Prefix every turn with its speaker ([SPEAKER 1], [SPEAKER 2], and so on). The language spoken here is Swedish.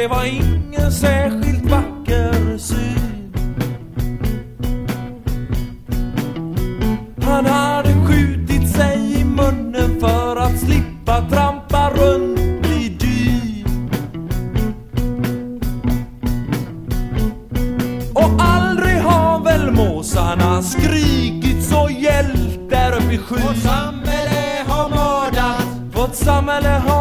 [SPEAKER 1] det var ingen särskilt vacker syn. Han hade skjutit sig i munnen för att slippa trampa runt i dyn. Och aldrig har väl måsarna skrikit så hjältar upp i skyn.
[SPEAKER 2] Vårt samhälle har mördat.
[SPEAKER 1] Vårt samhälle har